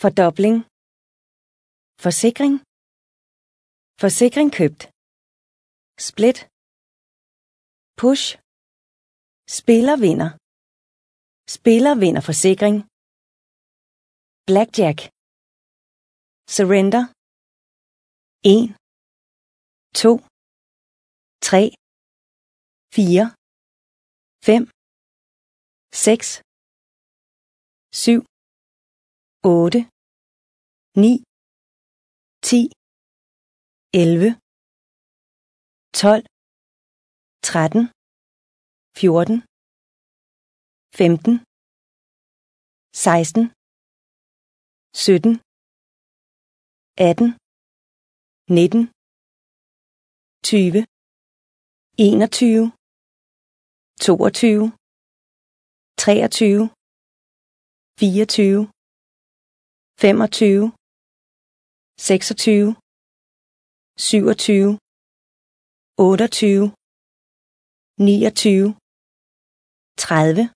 Fordobling. Forsikring. Forsikring købt. Split. Push. Spiller vinder. Spiller vinder forsikring. Blackjack. Surrender. 1, 2, 3, 4, 5, 6, 7, 8, 9, 10, 11, 12, 13, 14, 15, 16, 17, 18, 19, 20, 21, 22, 23, 24, 25, 26, 27, 28, 29, 30,